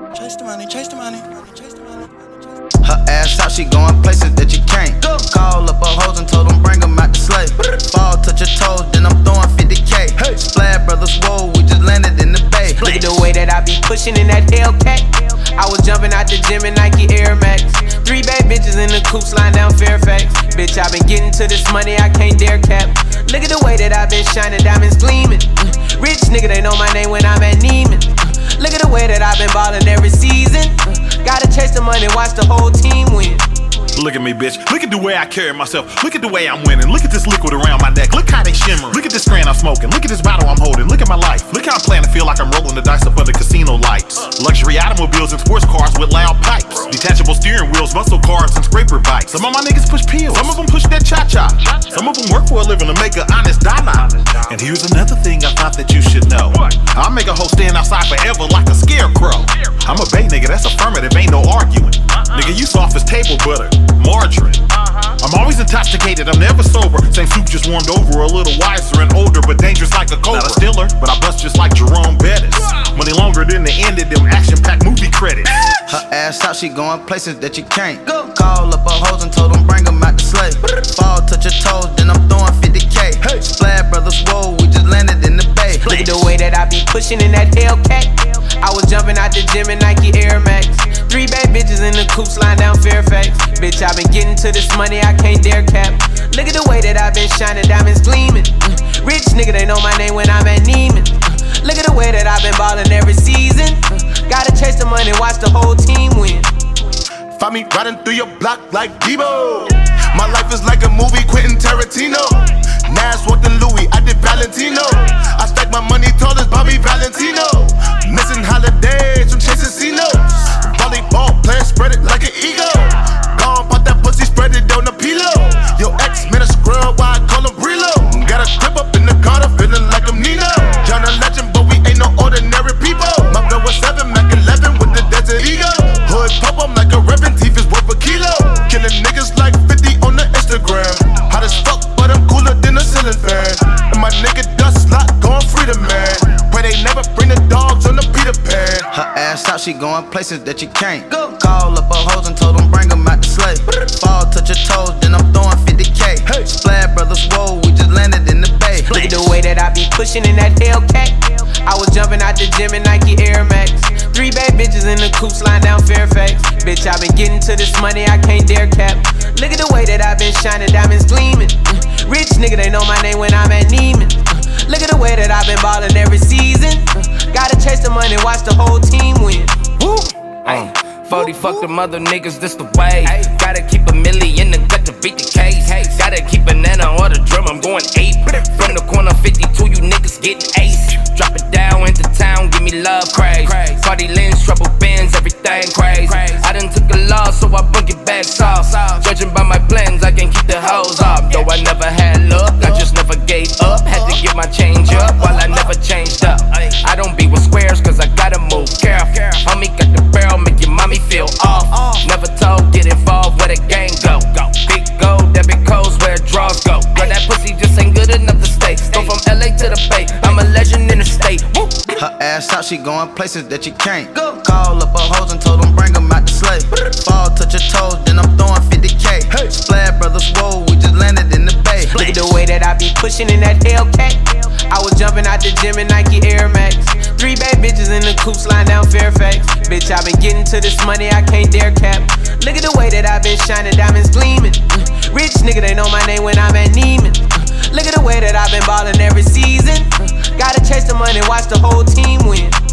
Chase the money, chase the money, chase the money. Her ass out, she going places that you can't. Call up her hoes and told them bring them out to slay. Fall, touch your toes, then I'm throwing 50K. Splash Brothers, whoa, we just landed in the bay. Look at the way that I be pushing in that Hellcat. I was jumping out the gym in Nike Air Max. 3 bad bitches in the coupe sliding down Fairfax. Bitch, I been getting to this money, I can't dare cap. Look at the way that I been shining, diamonds gleaming. Rich nigga, they know my name when I'm at Neiman. Look at the way that I been ballin' every season. Gotta chase the money, watch the whole team win. Look at me, bitch. Look at the way I carry myself. Look at the way I'm winning. Look at this liquid around my neck. Look how they shimmer. Look at this strand I'm smoking. Look at this bottle I'm holding. Look at my life. Look how I'm playing to feel like I'm rolling the dice up under casino lights. Luxury automobiles and sports cars with loud pipes. Detachable steering wheels, muscle cars, and scraper bikes. Some of my niggas push pills. Some of them push that cha-cha. Some of them work for a living to make an honest dollar. And here's another thing I thought that you should know. I'll make a hoe stand outside forever like a scarecrow. I'm a bay nigga, that's affirmative, ain't no arguing. Nigga, you soft as table butter, margarine. I'm always intoxicated, I'm never sober. Same soup just warmed over, a little wiser and older, but dangerous like a cobra. Not a stiller, but I bust just like Jerome Bettis. Money longer than the end of them action-packed movie credits. Her ass out, she going places that you can't. Call up her hoes and told them bring them out to slay. Fall, touch your toes, then I'm throwing 50K. Splash Brothers, whoa, we just landed in the bay. Look at the way that I be pushing in that Hellcat. I was jumping out the gym in Nike Air Max. 3 bad bitches in the coupe sliding down Fairfax. Bitch, I been getting to this money, I can't dare cap. Look at the way that I been shining, diamonds gleaming. Rich nigga, they know my name when I'm at Neiman. Look at the way that I been ballin' every season. Gotta chase the money, watch the whole team win. Find me riding through your block like Debo. My life is like a movie, Quentin Tarantino. Nas walked in Louis, I did Valentino. I stack my money tall as Bobby Valentino. Missing holidays from chasing C-notes. Volleyball player spread it like an eagle. Gone, pop that pussy, spread it on the pillow. Your ex man a scrub, why I call him Brilo. Got a crib up in the car, feeling like I'm Nino. John a legend, but we ain't no ordinary people. My blood was 7, Mac 11 with the desert eagle. Hood pop, I'm like a reverend, teeth is worth a kilo. Killing niggas like 50 on the Instagram. Hot as fuck, but I'm cooler than a ceiling fan. And my nigga Dust Lot going free to man. Pray they never bring the dogs on the Peter Pan. Her ass out, she going places that you can't. Call up her hoes and told them bring them out to slay. Fall, touch your toes, then I'm throwing 50K. Splash Brothers, whoa, we just landed in the bay. Look at the way that I be pushing in that Hellcat. I was jumping out the gym in Nike Air Max. 3 bad bitches in the coupe sliding down Fairfax. Bitch, I been getting to this money, I can't dare cap. Look at the way that I been shining, diamonds gleaming. Rich nigga, they know my name when I'm at Neiman. Look at the way that I been ballin' every season. Gotta chase the money, watch the whole team win. 40 fuck them other niggas, this the way. Gotta keep a milli in the gut to beat the case. Gotta keep a nana or the drum, I'm going 8. From the corner 52, you niggas getting ace. Drop it down into town, give me love craze. Cardi lens, trouble bins, everything crazy. I done took a loss, so I book it back soft. Judging by my plans, I can keep the hoes off. Though I never had luck, I just never gave up. Had to get my change up while I never changed up. I don't be with squares, cause I gotta move careful. Homie got the barrel, make your mommy feel off. Never told, get involved where the gang go. Big gold, debit codes where draws go. But that pussy just ain't good enough to stay. Go from LA to the Bay, I'm a legend in the state. Woo. Her ass out, she going places that you can't. Call up her hoes and told them bring them out to slay. Fall, touch your toes, then I'm throwing 50K. Splash Brothers, whoa, we just landed in the bay. Look at the way that I be pushing in that Hellcat. I was jumping out the gym in Nike Air Max. 3 bad bitches in the coupe sliding down Fairfax. Bitch, I been getting to this money, I can't dare cap. Look at the way that I been shining, diamonds gleaming. Rich nigga, they know my name when I'm at Neiman. Look at the way that I been ballin' every season. Gotta chase the money, watch the whole team win.